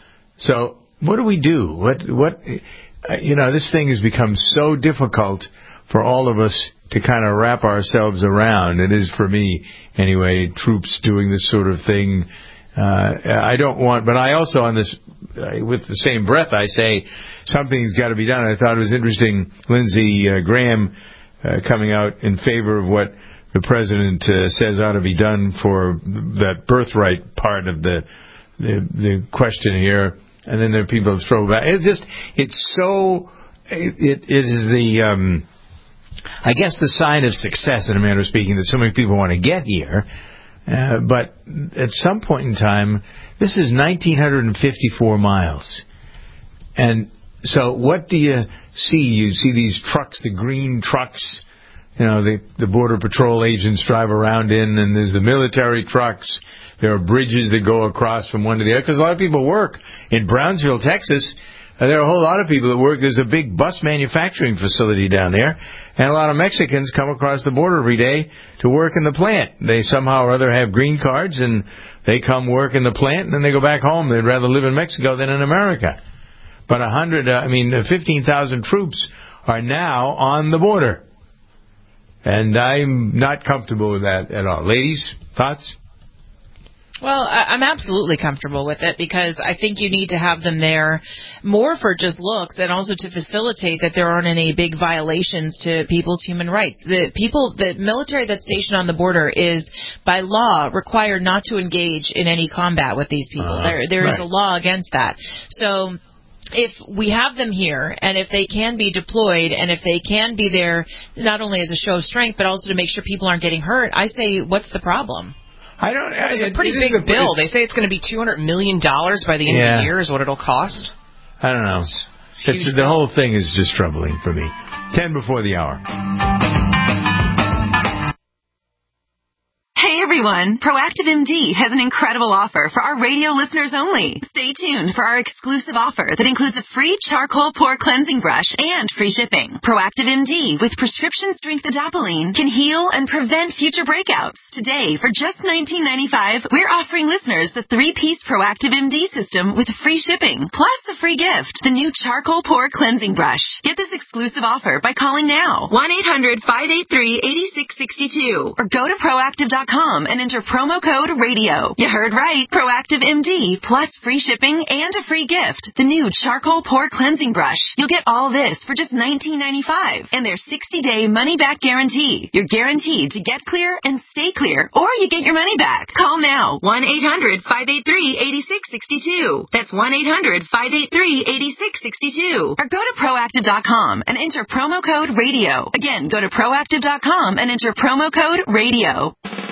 So what do we do? What, what, uh, you know, this thing has become so difficult for all of us to kind of wrap ourselves around. It is for me, anyway, troops doing this sort of thing. Uh, I don't want, but I also on this, uh, with the same breath, I say something's got to be done. I thought it was interesting, Lindsey uh, Graham uh, coming out in favor of what the president uh, says ought to be done for that birthright part of the the, the question here. And then there are people that throw back. It just, it's so, it, it, it is the, um, I guess the sign of success, in a manner of speaking, that so many people want to get here. Uh, but at some point in time, this is one thousand nine hundred fifty-four miles. And so what do you see? You see these trucks, the green trucks, you know, the, the Border Patrol agents drive around in, and there's the military trucks. There are bridges that go across from one to the other, because a lot of people work in Brownsville, Texas. Uh, there are a whole lot of people that work. There's a big bus manufacturing facility down there, and a lot of Mexicans come across the border every day to work in the plant. They somehow or other have green cards, and they come work in the plant, and then they go back home. They'd rather live in Mexico than in America. But a hundred, uh, I mean, fifteen thousand troops are now on the border. And I'm not comfortable with that at all. Ladies, thoughts? Well, I'm absolutely comfortable with it because I think you need to have them there more for just looks and also to facilitate that there aren't any big violations to people's human rights. The people, the military that's stationed on the border is, by law, required not to engage in any combat with these people. Uh, there, there right. is a law against that. So if we have them here, and if they can be deployed, and if they can be there not only as a show of strength, but also to make sure people aren't getting hurt, I say, what's the problem? I don't. It's a pretty big bill. They say it's going to be two hundred million dollars by the end yeah. of the year is what it'll cost. I don't know. It's, the whole thing is just troubling for me. Ten before the hour. Hey everyone, Proactive M D has an incredible offer for our radio listeners only. Stay tuned for our exclusive offer that includes a free charcoal pore cleansing brush and free shipping. Proactive M D with prescription strength adapalene can heal and prevent future breakouts. Today, for just nineteen ninety-five dollars, we're offering listeners the three-piece Proactive M D system with free shipping, plus a free gift, the new charcoal pore cleansing brush. Get this exclusive offer by calling now, one eight hundred, five eight three, eight six six two, or go to proactive dot com and enter promo code radio. You heard right, Proactive M D, plus free shipping and a free gift, the new charcoal pore cleansing brush. You'll get all this for just nineteen ninety-five dollars and their sixty-day money-back guarantee. You're guaranteed to get clear and stay clear, or you get your money back. Call now, one eight hundred, five eight three, eight six six two. That's one eight hundred, five eight three, eight six six two. Or go to proactive dot com and enter promo code radio. Again, go to proactive dot com and enter promo code radio.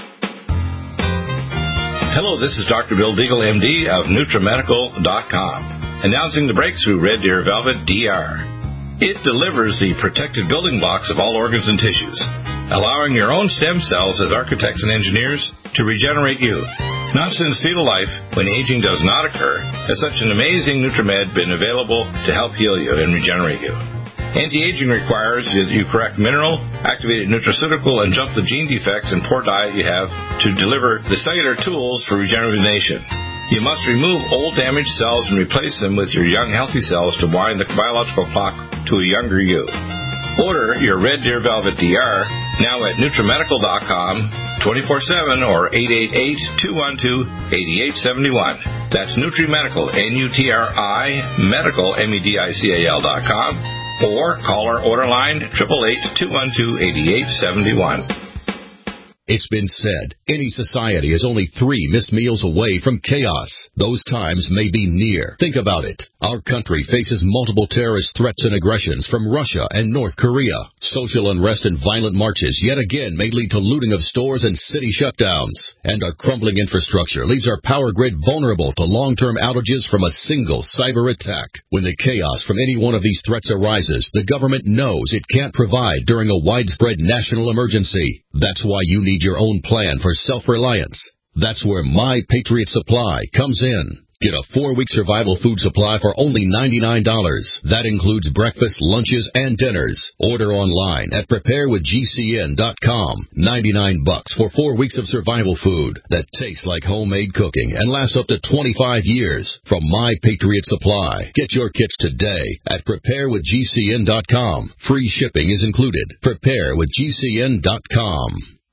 Hello, this is Doctor Bill Deagle, M D of Nutramedical dot com, announcing the breakthrough Red Deer Velvet D R. It delivers the protective building blocks of all organs and tissues, allowing your own stem cells as architects and engineers to regenerate you. Not since fetal life, when aging does not occur, has such an amazing Nutramed been available to help heal you and regenerate you. Anti-aging requires that you correct mineral, activated nutraceutical, and jump the gene defects and poor diet you have to deliver the cellular tools for regeneration. You must remove old damaged cells and replace them with your young healthy cells to wind the biological clock to a younger you. Order your Red Deer Velvet D R now at Nutramedical dot com, twenty-four seven, or eight eight eight, two one two, eight eight seven one. That's Nutrimedical, N U T R I, medical, M E D I C A L dot com. Or call our order line, eight eight eight, two one two, eight eight seven one. It's been said, any society is only three missed meals away from chaos. Those times may be near. Think about it. Our country faces multiple terrorist threats and aggressions from Russia and North Korea. Social unrest and violent marches yet again may lead to looting of stores and city shutdowns. And our crumbling infrastructure leaves our power grid vulnerable to long-term outages from a single cyber attack. When the chaos from any one of these threats arises, the government knows it can't provide during a widespread national emergency. That's why you need your own plan for self-reliance. That's where My Patriot Supply comes in. Get a four-week survival food supply for only ninety-nine dollars. That includes breakfast, lunches, and dinners. Order online at prepare with G C N dot com. ninety-nine bucks for four weeks of survival food that tastes like homemade cooking and lasts up to twenty-five years. From My Patriot Supply. Get your kits today at prepare with G C N dot com. Free shipping is included. prepare with G C N dot com.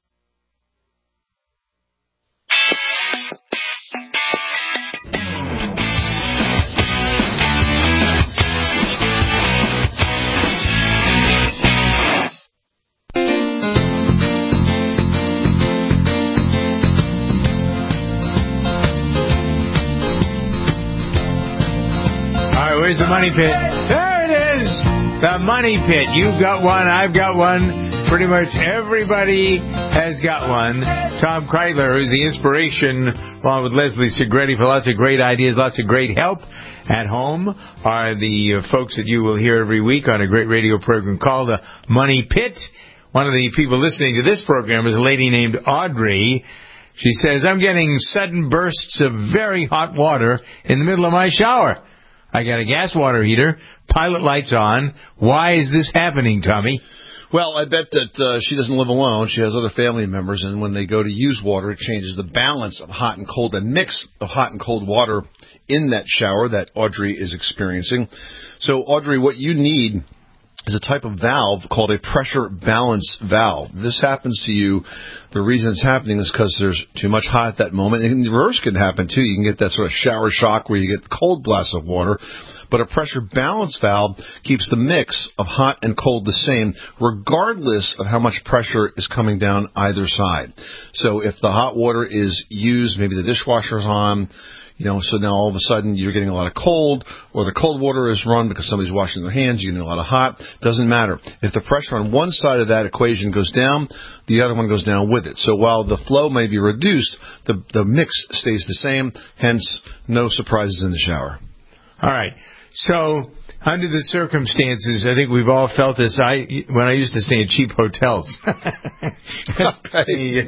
Where's the money pit? There it is! The money pit. You've got one. I've got one. Pretty much everybody has got one. Tom Kreitler, who's the inspiration, along with Leslie Segretti, for lots of great ideas, lots of great help at home, are the uh, folks that you will hear every week on a great radio program called The Money Pit. One of the people listening to this program is a lady named Audrey. She says, I'm getting sudden bursts of very hot water in the middle of my shower. I got a gas water heater, pilot lights on. Why is this happening, Tommy? Well, I bet that uh, she doesn't live alone. She has other family members, and when they go to use water, it changes the balance of hot and cold, the mix of hot and cold water in that shower that Audrey is experiencing. So, Audrey, what you need is a type of valve called a pressure balance valve. This happens to you. The reason it's happening is because there's too much hot at that moment. And the reverse can happen, too. You can get that sort of shower shock where you get cold blasts of water. But a pressure balance valve keeps the mix of hot and cold the same, regardless of how much pressure is coming down either side. So if the hot water is used, maybe the dishwasher's on, you know, so now all of a sudden you're getting a lot of cold, or the cold water is run because somebody's washing their hands, you're getting a lot of hot. Doesn't matter. If the pressure on one side of that equation goes down, the other one goes down with it. So while the flow may be reduced, the, the mix stays the same, hence no surprises in the shower. All right. So Under the circumstances, I think we've all felt this. I when I used to stay in cheap hotels. Sounds like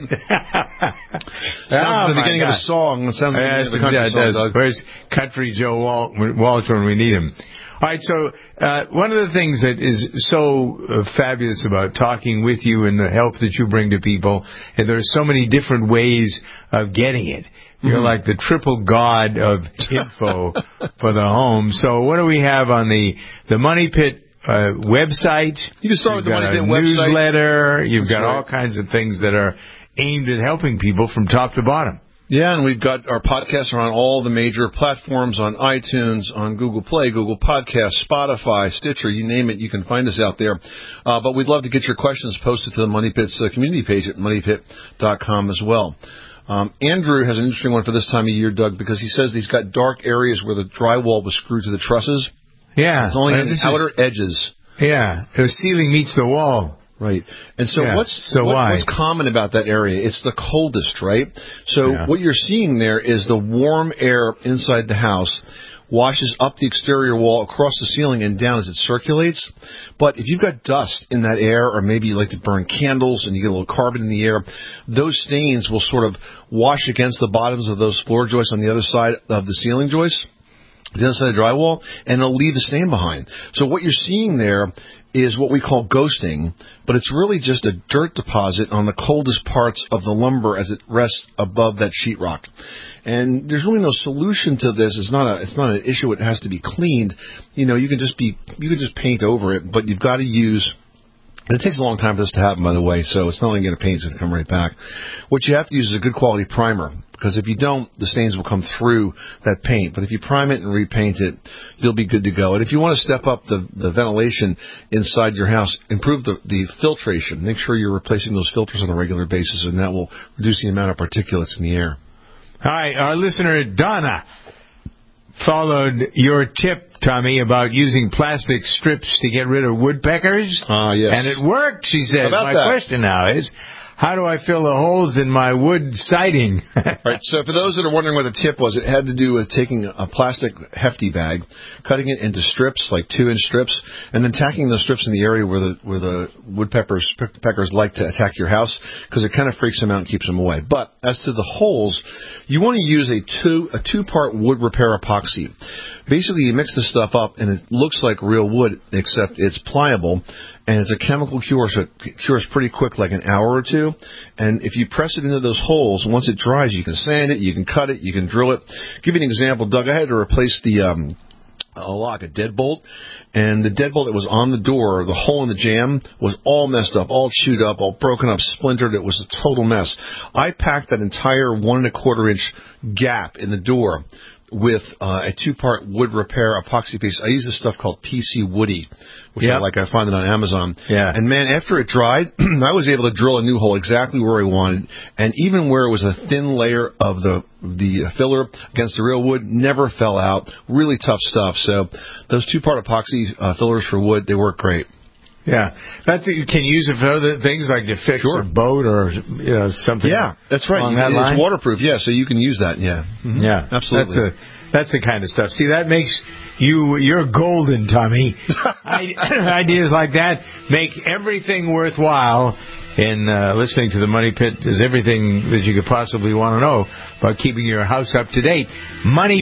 the beginning of a song. It sounds like yes, the beginning of a country song, does. Doug. Where's Country Joe Wal- Walsh when we need him? All right, so uh, one of the things that is so uh, fabulous about talking with you and the help that you bring to people, and there are so many different ways of getting it. You're mm-hmm. like the triple god of info for the home. So what do we have on the the Money Pit uh, website? You can start You've with the got Money a Pit website. Newsletter. You've That's got right. all kinds of things that are aimed at helping people from top to bottom. Yeah, and we've got our podcasts are on all the major platforms, on iTunes, on Google Play, Google Podcasts, Spotify, Stitcher, you name it, you can find us out there. Uh, but we'd love to get your questions posted to the Money Pit's uh, community page at money pit dot com as well. Um, Andrew has an interesting one for this time of year, Doug, because he says he's got dark areas where the drywall was screwed to the trusses. Yeah. It's only uh, on the outer is, edges. Yeah, the ceiling meets the wall. Right. And so yeah. what's so what, why? what's common about that area? It's the coldest, right? So yeah. what you're seeing there is the warm air inside the house washes up the exterior wall across the ceiling and down as it circulates. But if you've got dust in that air, or maybe you like to burn candles and you get a little carbon in the air, those stains will sort of wash against the bottoms of those floor joists on the other side of the ceiling joists, the other side of the drywall, and it'll leave a stain behind. So what you're seeing there is what we call ghosting, but it's really just a dirt deposit on the coldest parts of the lumber as it rests above that sheetrock. And there's really no solution to this. It's not a it's not an issue. It has to be cleaned. You know, you can just be you can just paint over it, but you've got to use. And it takes a long time for this to happen, by the way, so it's not only going to paint, it's going to come right back. What you have to use is a good quality primer, because if you don't, the stains will come through that paint. But if you prime it and repaint it, you'll be good to go. And if you want to step up the, the ventilation inside your house, improve the, the filtration. Make sure you're replacing those filters on a regular basis, and that will reduce the amount of particulates in the air. Hi, our listener Donna followed your tip, Tommy, about using plastic strips to get rid of woodpeckers. Ah, uh, yes. And it worked, she says. My that? question now is, how do I fill the holes in my wood siding? Right. So for those that are wondering what the tip was, it had to do with taking a plastic hefty bag, cutting it into strips, like two-inch strips, and then tacking those strips in the area where the where the woodpeckers peckers like to attack your house, because it kind of freaks them out and keeps them away. But as to the holes, you want to use a two a two-part wood repair epoxy. Basically, you mix the stuff up, and it looks like real wood, except it's pliable, and it's a chemical cure, so it cures pretty quick, like an hour or two. And if you press it into those holes, once it dries, you can sand it, you can cut it, you can drill it. Give you an example, Doug. I had to replace the um, a lock, a deadbolt, and the deadbolt that was on the door, the hole in the jamb, was all messed up, all chewed up, all broken up, splintered. It was a total mess. I packed that entire one and a quarter inch gap in the door with uh, a two-part wood repair epoxy piece. I use this stuff called P C Woody, which yep. I like. I find it on Amazon. Yeah. And, man, after it dried, I was able to drill a new hole exactly where I wanted. And even where it was a thin layer of the the filler against the real wood, never fell out. Really tough stuff. So those two-part epoxy uh, fillers for wood, they work great. Yeah, that's you can use it for other things like to fix sure. a boat or you know something. Yeah, that's right. Along You, that it's line. waterproof. Yeah, so you can use that. Yeah, mm-hmm. yeah, absolutely. That's, a, that's the kind of stuff. See, that makes you you're golden, Tommy. Ideas like that make everything worthwhile. In uh, listening to the Money Pit is everything that you could possibly want to know about keeping your house up to date. Money.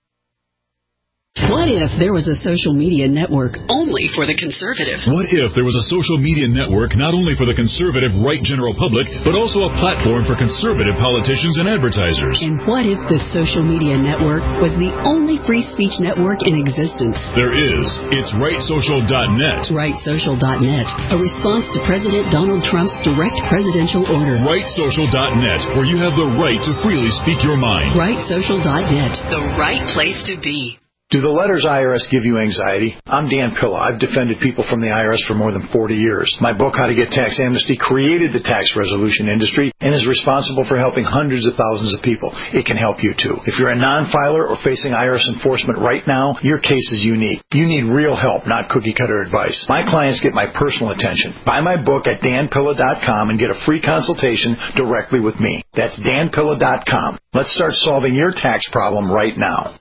What if there was a social media network only for the conservative? What if there was a social media network not only for the conservative right general public, but also a platform for conservative politicians and advertisers? And what if the social media network was the only free speech network in existence? There is. It's right social dot net. right social dot net, a response to President Donald Trump's direct presidential order. right social dot net, where you have the right to freely speak your mind. right social dot net, the right place to be. Do the letters I R S give you anxiety? I'm Dan Pilla. I've defended people from the I R S for more than forty years. My book, How to Get Tax Amnesty, created the tax resolution industry and is responsible for helping hundreds of thousands of people. It can help you, too. If you're a non-filer or facing I R S enforcement right now, your case is unique. You need real help, not cookie-cutter advice. My clients get my personal attention. Buy my book at dan pilla dot com and get a free consultation directly with me. That's dan pilla dot com. Let's start solving your tax problem right now.